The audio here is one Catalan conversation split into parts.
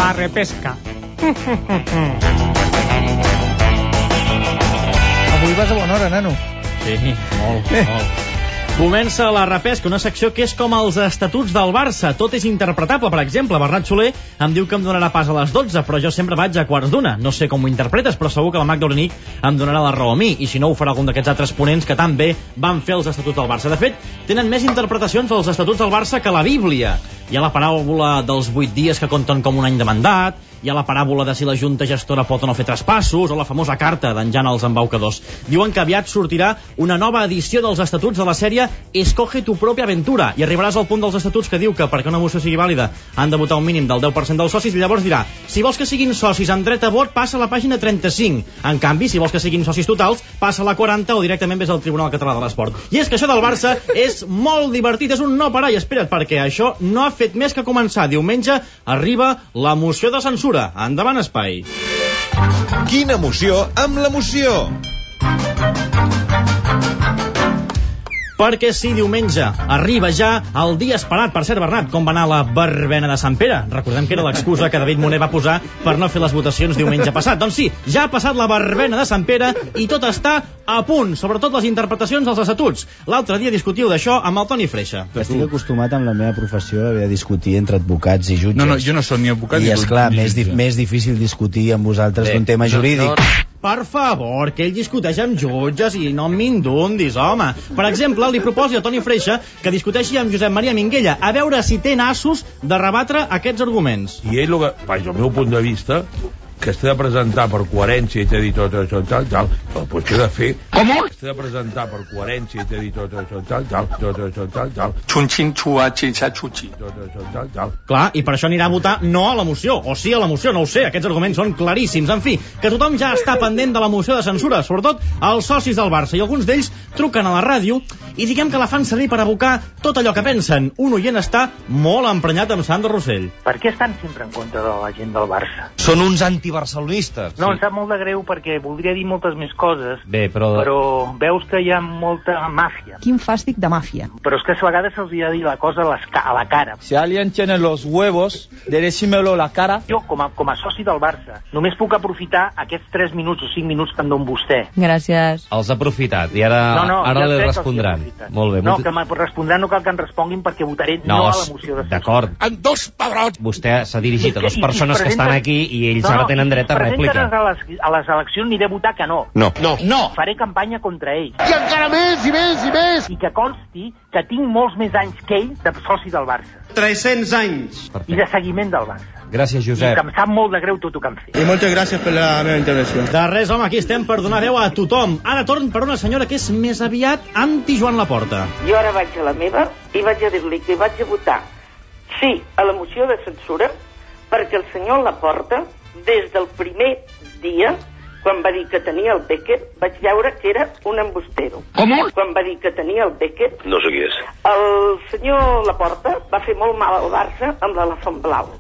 La repesca. Avui vas a bona hora, nano. Sí, molt. Comença la repesca, una secció que és com els estatuts del Barça. Tot és interpretable. Per exemple, Bernat Soler em diu que em donarà pas a les 12, però jo sempre vaig a quarts d'una. No sé com ho interpretes, però segur que la Magda Orenic em donarà la raó a mi, i si no ho farà algun d'aquests altres ponents que tan bé van fer els estatuts del Barça. De fet, tenen més interpretacions els estatuts del Barça que la Bíblia. Hi ha la paràbola dels 8 dies que compten com un any de mandat, hi ha la paràbola de si la junta gestora pot o no fer traspassos, o la famosa carta d'en Jan als embaucadors. Diuen que aviat sortirà una nova edició dels estatuts de la sèrie Escoge tu propia aventura, i arribaràs al punt dels estatuts que diu que perquè una moció sigui vàlida han de votar un mínim del 10% dels socis, i llavors dirà, si vols que siguin socis amb dret a vot, passa a la pàgina 35. En canvi, si vols que siguin socis totals, passa a la 40 o directament vés al Tribunal Català de l'Esport. I és que això del Barça és molt divertit, és un no parar, i espera't, perquè això no ha fet més que començar. Diumenge arriba la moció de censura. Endavant, espai. Quina emoció amb l'emoció! Perquè sí, diumenge arriba ja el dia esperat. Per cert, Bernat, com va anar la verbena de Sant Pere? Recordem que era l'excusa que David Moner va posar per no fer les votacions diumenge passat. Doncs sí, ja ha passat la verbena de Sant Pere i tot està a punt, sobretot les interpretacions dels estatuts. L'altre dia discutiu d'això amb el Toni Freixa. Estic acostumat amb la meva professió a haver de discutir entre advocats i jutges. No, jo no soc ni advocat i esclar, més difícil discutir amb vosaltres d'un tema jurídic. Per favor, que ell discuteix amb jutges i no m'indundis, home. Per exemple, li proposi a Toni Freixa que discuteixi amb Josep Maria Minguella, a veure si té nassos de rebatre aquests arguments. I ell, vaja, el meu punt de vista, que es té de presentar per coherència i t'he dit tot això, tal, però potser de fer... Com? Es té de presentar per coherència i t'he dit tot això, tal. Clar, i per això anirà a votar no a la moció, o sí a la moció, no ho sé, aquests arguments són claríssims. En fi, que tothom ja està pendent de la moció de censura, sobretot els socis del Barça, i alguns d'ells truquen a la ràdio i diguem que la fan servir per abocar tot allò que pensen. Un oient està molt emprenyat amb Sandro Rossell. Per què estan sempre en contra de la gent del Barça? Són uns antibarcelonistes. No, em sap molt de greu perquè voldria dir moltes més coses. Bé, però veus que hi ha molta màfia. Quin fàstic de màfia. Però és que a vegades se'ls ha de dir la cosa a la cara. Si alguien tiene los huevos de decímelo a la cara... Jo, com a soci del Barça, només puc aprofitar aquests 3 minuts o 5 minuts que em don vostè. Gràcies. Els ha aprofitat i ara li respondran. Molt bé. No, que me respondran no cal que em responguin perquè votaré no a la moció de censura. D'acord. En dos pedrots! Vostè s'ha dirigit a dues persones que estan aquí i ells ara tenen dret a rèplica. A les eleccions aniré a votar que no. No. Faré campanya contra ells. I encara més, i més, i més! I que consti que tinc molts més anys que ell de soci del Barça. 300 anys! I de seguiment del Barça. Gràcies, Josep. I que em sap molt de greu tot el que han fet. I moltes gràcies per la meva intervenció. De res, home, aquí estem per donar veu a tothom. Ara torn per una senyora que és més aviat anti-Joan Laporta. Jo ara vaig a la meva i vaig a dir-li que vaig a votar sí a la moció de censura perquè el senyor Laporta, des del primer dia, quan va dir que tenia el Beckett, vaig veure que era un embustero. Com? Quan va dir que tenia el Beckett... No sé qui és. El senyor Laporta va fer molt mal al Barça amb l'elefant blau.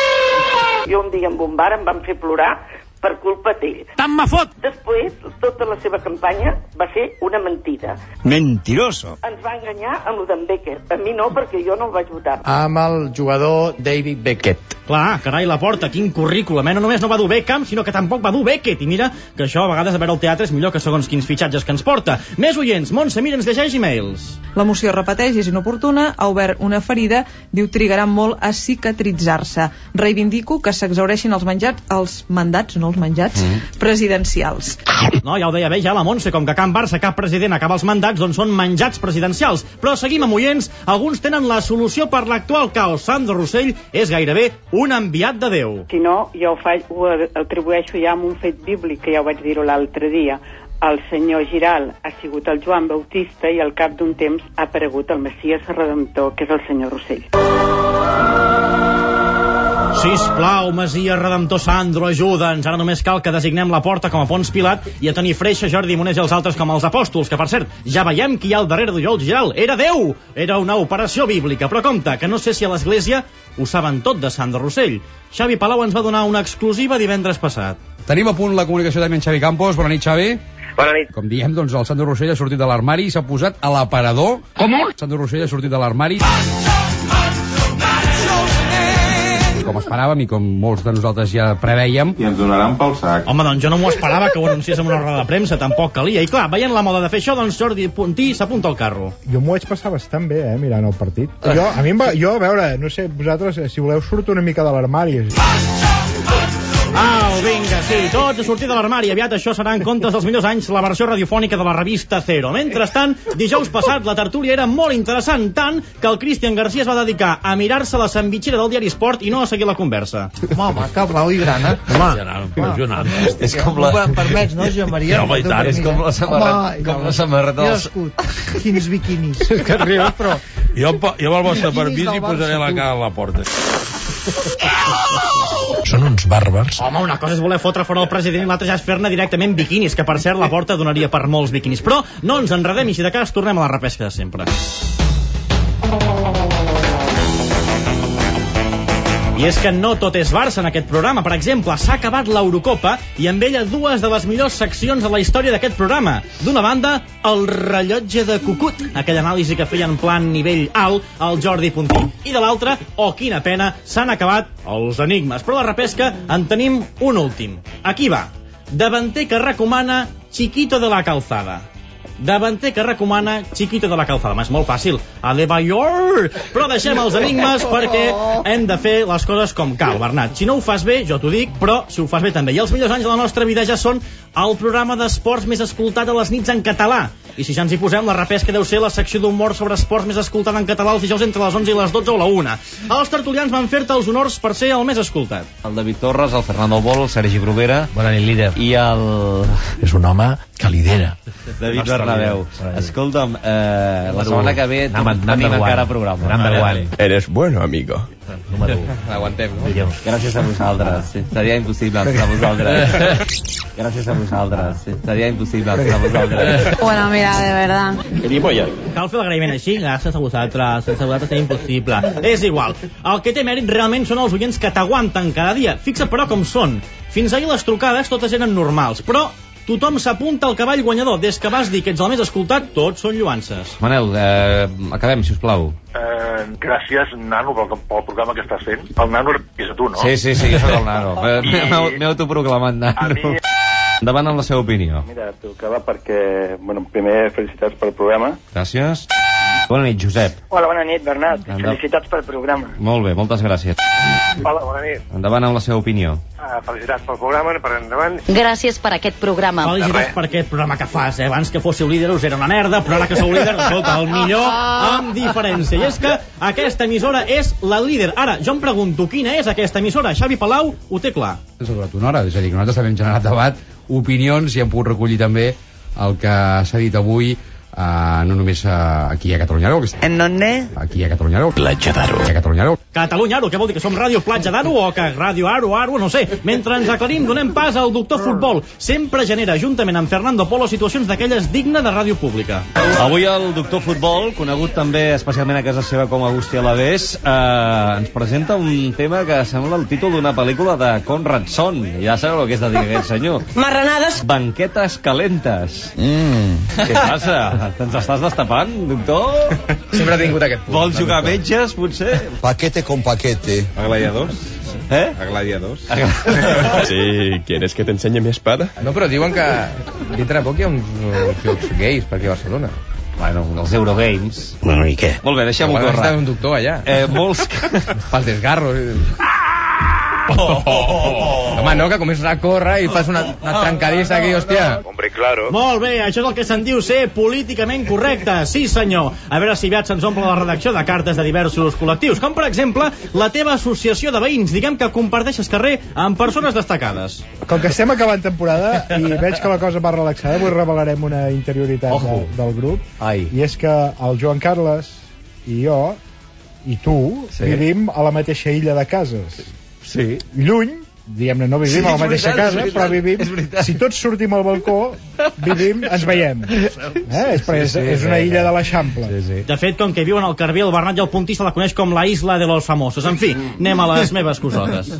Jo un dia amb un bar em van fer plorar per culpa d'ell. Tant me fot! Després, tota la seva campanya va ser una mentida. Mentiroso. Ens va enganyar amb el d'en Beckett. A mi no, perquè jo no el vaig votar. Amb el jugador David Beckett. Clar, carai, Laporta, quin currículum, No només no va dur Beckham, sinó que tampoc va dur Beckett. I mira que això a vegades a veure el teatre és millor que segons quins fitxatges que ens porta. Més oients, Montse, mira, ens llegeix e-mails. La moció repeteix i és inoportuna, ha obert una ferida, diu trigarà molt a cicatritzar-se. Reivindico que s'exhaureixin els mandats, no els menjats, presidencials. No, ja ho deia bé, ja la Montse, com que a Can Barça cap president acaba els mandats, doncs són menjats presidencials. Però seguim amb oients, alguns tenen la solució per l'actual caos. Sandro Rossell és gairebé un enviat de Déu. Si no, jo ho atribueixo ja amb un fet bíblic, que ja ho vaig dir-ho l'altre dia. El senyor Giral ha sigut el Joan Bautista i al cap d'un temps ha aparegut el Messies Redemptor, que és el senyor Rossell. Sisplau, Messies Redemptor Sandro, ajuda'ns. Ara només cal que designem Laporta com a Pons Pilat i a Toni Freixa, Jordi Monés i els altres com els apòstols, que per cert, ja veiem qui hi ha al darrere d'Oriol Giral. Era Déu! Era una operació bíblica, però compte, que no sé si a l'Església ho saben tot de Sandro Rossell. Xavi Palau ens va donar una exclusiva divendres passat. Tenim a punt la comunicació també amb Xavi Campos. Bona nit, Xavi. Bona nit. Com diem, doncs el Sandro Rossell ha sortit de l'armari i s'ha posat a l'aparador. Com? Sandro Rossell ha sortit de l'armari. Com es esperàvem i com molts de nosaltres ja preveiem. I ens donaran pel sac. Home, doncs jo no m'ho esperava que ho anunciés en una roda de premsa, tampoc calia. I clar, veient la moda de fer això, doncs Jordi Puntí s'apunta al carro. Jo m'ho vaig passar bastant bé, mirant el partit. Jo, a veure, no sé, vosaltres, si voleu, surto una mica de l'armari. Au, vinga, sí, tots a sortir de l'armari. Aviat això serà en comptes dels millors anys la versió radiofònica de la revista Zero. Mentrestant, dijous passat la tertúlia era molt interessant, tant que el Cristian García es va dedicar a mirar-se la sandvitxera del diari Esport i no a seguir la conversa. Home, que blau i grana. Impressionant. És com la... Em permets, no, Joan Maria? Home, i tant. És com la samarreta dels... Quins biquinis. Que rius, però... Jo amb el vostre permís hi posaré la cara a la porta. Són uns bàrbars. Home, una cosa és voler fotre fora el president i l'altra ja és fer-ne directament biquinis, que per cert la porta donaria per molts biquinis. Però no ens enredem i si de cas tornem a la repesca de sempre. I és que no tot és Barça en aquest programa. Per exemple, s'ha acabat l'Eurocopa i amb ella dues de les millors seccions de la història d'aquest programa. D'una banda, el rellotge de Cucut, aquella anàlisi que feia en plan nivell alt el Jordi Puntí. I de l'altra, quina pena, s'han acabat els enigmes. Però a la repesca en tenim un últim. Aquí va. Davanter que recomana Chiquito de la Calzada. Davanter que recomana Chiquito de la Calzada. És molt fàcil. Adebayor! Però deixem els enigmes perquè hem de fer les coses com cal, Bernat. Si no ho fas bé, jo t'ho dic, però si ho fas bé també. I els millors anys de la nostra vida ja són el programa d'esports més escoltat a les nits en català. I si ja ens hi posem, la repesca deu ser la secció d'humor sobre esports més escoltada en català els dijous entre les 11 i les 12 o la 1. Els tertulians van fer-te els honors per ser el més escoltat. El David Torres, el Fernando Bol, el Sergi Bruguera. Bona nit, líder. I el... És un home que lidera. David Bernabéu. Escolta'm, la setmana que ve tenim encara programa. Number one. Eres bueno, amigo. Número 1. Aguantem, no? Gràcies a vosaltres. Seria impossible sense vosaltres. Gràcies a vosaltres. Seria impossible sense vosaltres. Bueno, mira, de verdad. Cal fer l'agraïment així? Gràcies a vosaltres. Sense vosaltres seria impossible. És igual. El que té mèrit realment són els oients que t'aguanten cada dia. Fixa't però com són. Fins ahir les trucades totes eren normals, però tothom s'apunta al cavall guanyador. Des que vas dir que ets el més escoltat, tots són lluances. Manel, acabem, si us plau. Gràcies, Nano, pel programa que estàs fent. El Nano és a tu, no? Sí, jo soc el Nano. M'he autoproclamat Nano. Endavant amb la seva opinió. Mira, trucava perquè, primer felicitats pel programa. Gràcies. Bona nit, Josep. Hola, bona nit, Bernat. Felicitats pel programa. Molt bé, moltes gràcies. Hola, bona nit. Endavant amb la seva opinió. Felicitats pel programa, per endavant. Gràcies per aquest programa. Felicitats per aquest programa que fas, Abans que fóssiu líders era una merda, però ara que sou líder, escolta, el millor amb diferència. I és que aquesta emissora és la líder. Ara, jo em pregunto, quina és aquesta emissora? Xavi Palau ho té clar. És una hora, és a dir, que nosaltres també hem generat debat, opinions, i hem pogut recollir també el que s'ha dit avui, no només aquí a Catalunya Aro, en donde? Aquí a Catalunya Aro, Platja d'Aro, Catalunya Aro, què vol dir, que som Ràdio Platja d'Aro o que Ràdio Aro, no sé. Mentre ens aclarim, donem pas al doctor Futbol. Sempre genera, juntament amb Fernando Polo, situacions d'aquelles dignes de ràdio pública. Avui el doctor Futbol, conegut també especialment a casa seva com Agustí Alavés, ens presenta un tema que sembla el títol d'una pel·lícula de Conrad Son. Ja sabeu el que és de dir aquest senyor. Marranades. Banquetes calentes. Què passa? Te'ns estàs destapant, doctor? Sempre ha tingut aquest punt. Vols jugar a metges, potser? Paquete con paquete. A gladiadors? A gladiadors? Sí, ¿quieres que te enseñe mi espada? No, però diuen que dintre de poc hi ha uns jocs gais per aquí a Barcelona. Bueno, els Eurogames. Bueno, i què? Molt bé, deixem-ho córrer. Està un doctor allà. Molts... Pels desgarros. Home, no, que comences a córrer i fas una trencadissa aquí, hòstia. Hombre, claro. Molt bé, això és el que se'n diu ser políticament correcte. Sí, senyor. A veure si aviat se'ns omple la redacció de cartes de diversos col·lectius, com per exemple la teva associació de veïns, diguem que comparteixes carrer amb persones destacades. Com que estem acabant temporada i veig que la cosa va relaxada, avui revelarem una interioritat del grup. I és que el Joan Carles i jo i tu vivim a la mateixa illa de cases. Sí. Lluny, diguem-ne, no vivim a la mateixa casa, però vivim, si tots sortim al balcó, ens veiem. És una illa de l'Eixample. De fet, com que viuen al Carber, el Bernat i el Puntí se la coneix com la isla de los famosos. En fi, anem a les meves cosotes.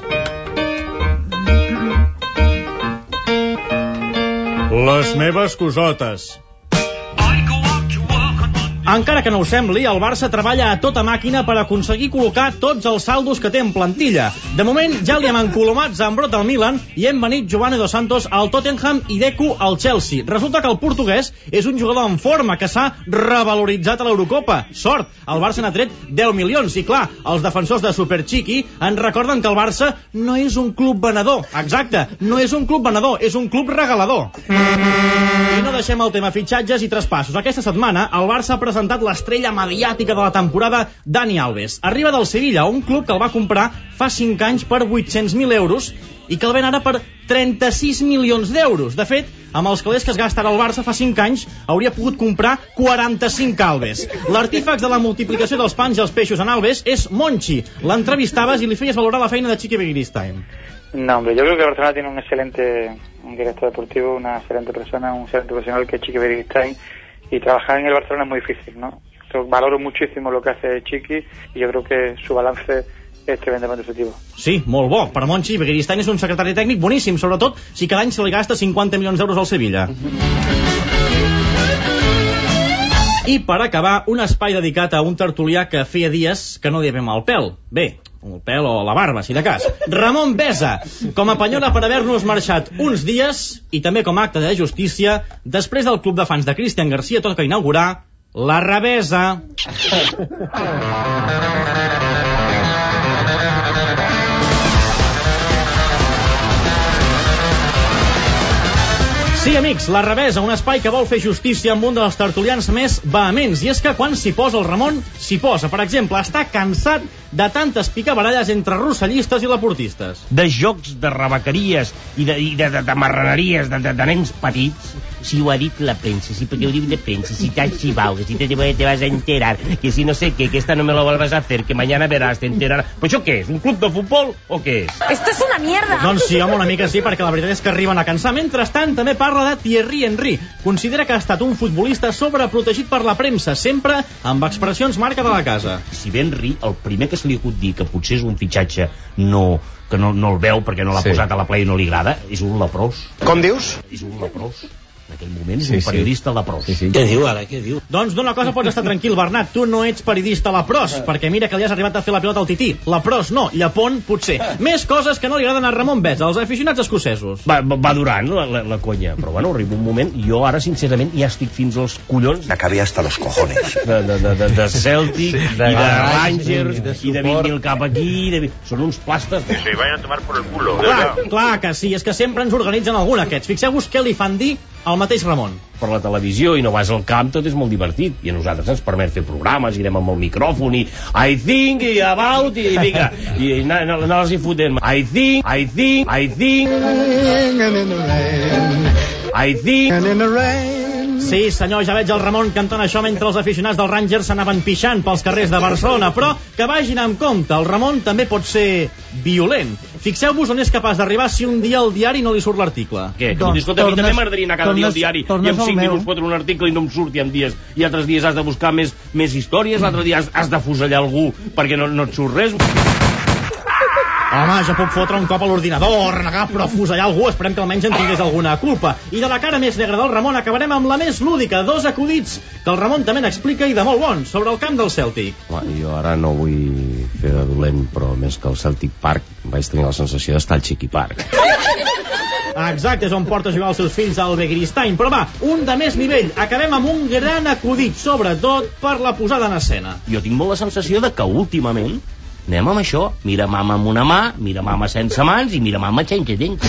Les meves cosotes. Encara que no ho sembli, el Barça treballa a tota màquina per aconseguir col·locar tots els saldos que té en plantilla. De moment, ja li hem encolomat Zambrot al Milan i hem venit Giovanni Dos Santos al Tottenham i Deco al Chelsea. Resulta que el portuguès és un jugador en forma que s'ha revaloritzat a l'Eurocopa. Sort, el Barça n'ha tret 10 milions i clar, els defensors de Super Chiqui ens recorden que el Barça no és un club venedor. Exacte, no és un club venedor, és un club regalador. I no deixem el tema fitxatges i traspassos. Aquesta setmana el Barça ha presentat l'estrella mediàtica de la temporada, Dani Alves. Arriba del Sevilla, un club que el va comprar fa 5 anys per 800.000 euros i que el ven ara per 36 milions d'euros. De fet, amb els calés que es gasta ara el Barça fa 5 anys, hauria pogut comprar 45 Alves. L'artífex de la multiplicació dels pans i els peixos en Alves és Monchi. L'entrevistaves i li feies valorar la feina de Chiqui Begiristain. No, hombre, yo creo que Barcelona tiene un excelente director deportivo, una excelente persona, un excelente profesional que es Chiqui Begiristain. Y trabajar en el Barcelona es muy difícil, ¿no? Yo valoro muchísimo lo que hace Chiqui y yo creo que su balance és tremendament positivo. Sí, molt bo. Per Monchi, Begiristain és un secretari tècnic boníssim, sobretot si cada any se li gasta 50 milions d'euros al Sevilla. I per acabar, un espai dedicat a un tertulià que feia dies que no li havia el pèl. Bé, el pèl o la barba, si de cas. Ramon Besa, com a penyora per haver-nos marxat uns dies i també com a acte de justícia, després del club de fans de Cristian Garcia toca inaugurar la Revesa. Sí, amics, la Revesa, un espai que vol fer justícia amb un dels tertulians més vehements. I és que quan s'hi posa el Ramon, s'hi posa. Per exemple, està cansat de tantes picabaralles entre rossellistes i laportistes. De jocs, de rebequeries i de marraneries de nens petits. Si ho ha dit la premsa, si perquè ho diu la premsa, si t'has xivau, que si te vas a enterar, que si no sé què, que esta no me lo vuelvas a hacer, que mañana verás, te enterarás. Però això què és? Un club de futbol o què és? Esto es una mierda. Doncs sí, home, una mica sí, perquè la veritat és que arriben a cansar. Mentrestant, també parla de Thierry Henry. Considera que ha estat un futbolista sobreprotegit per la premsa, sempre amb expressions marca de la casa. Si bé Henry, el primer que se li ha hagut dir que potser és un fitxatge que no el veu perquè no l'ha posat a la play i no li agrada, és un leprós. Com dius? És un leprós. En aquell moment és un periodista leprós. Què diu ara, què diu? Doncs d'una cosa pots estar tranquil, Bernat, tu no ets periodista leprós, perquè mira que li has arribat a fer la pilota al tití. Leprós no, llepón potser. Més coses que no li agraden a Ramon Besa, als aficionats escocesos. Va durant la conya, però bueno, arriba un moment, jo ara sincerament ja estic fins als collons. M'acabé hasta los cojones. De Celtic, i de Rangers, i de 20.000 cap aquí, són uns plastes. Sí, vayan a tomar por el culo. Clar que sí, és que sempre ens organitzen algun aquests. Fixeu-vos què li fan dir al mateix Ramon. Per la televisió i no vas al camp, tot és molt divertit. I a nosaltres ens permet fer programes, irem amb el micròfon i I think, i about, i vinga. I no els hi fotem. I think. Sí, senyor, ja veig el Ramon cantant això mentre els aficionats dels Rangers s'anaven pixant pels carrers de Barcelona, però que vagin amb compte, el Ramon també pot ser violent. Fixeu-vos on és capaç d'arribar si un dia al diari no li surt l'article. Què? Escolta, a mi també m'agradaria anar cada dia al diari i en 5 minuts fotre un article i no em surti en dies, i altres dies has de buscar més històries, l'altre dia has de fusellar algú perquè no et surt res. Home, ja puc fotre un cop a l'ordinador, renegar, però fusellar algú, esperem que almenys en tingués alguna culpa. I de la cara més negra del Ramon acabarem amb la més lúdica, 2 acudits que el Ramon també n'explica i de molt bons, sobre el camp del Celtic. Home, jo ara no vull fer de dolent, però més que el Celtic Park vaig tenir la sensació d'estar al Chiqui Park. Exacte, és on porta a jugar els seus fills al Begiristain. Però va, un de més nivell. Acabem amb un gran acudit, sobretot per la posada en escena. Jo tinc molt la sensació de que últimament anem amb això, mira mama amb una mà, mira mama sense mans i mira mama sense dents.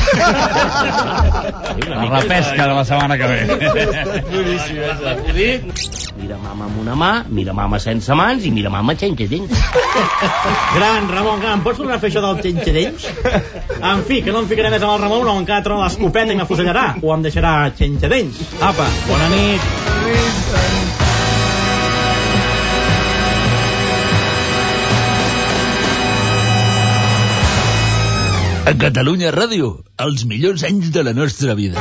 La repesca de la setmana que ve. Mira mama amb una mà, mira mama sense mans i mira mama sense dents. Gran, Ramon, gran, pots tornar a fer això del sense dents? En fi, que no em ficaré més amb el Ramon, o encara trobo l'escopeta i m'afusellarà, o em deixarà sense dents. Apa, bona nit. A Catalunya Ràdio, els millors anys de la nostra vida.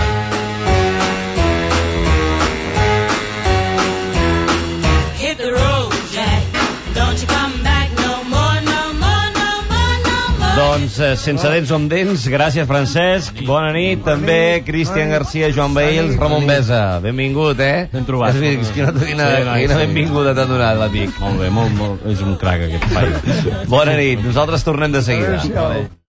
Doncs sense dents o amb dents, gràcies Francesc, bona nit, també Cristian Garcia, Joan Bails, Ramon Besa, benvingut, Ben trobat. Quina benvinguda t'ha donat l'amic. Molt bé, molt, és un crac aquest paio. Bona nit, nosaltres tornem de seguida.